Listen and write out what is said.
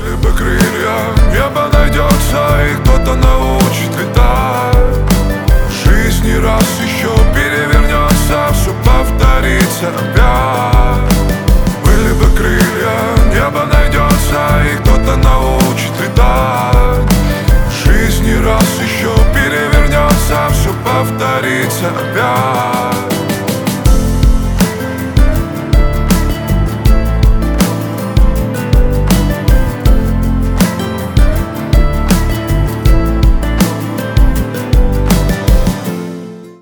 Были бы крылья, небо найдется, и кто-то научит летать. Жизнь не раз еще перевернется, все повторится опять. Были бы крылья, небо найдется, и кто-то научит летать. Жизнь не раз еще перевернется, все повторится опять.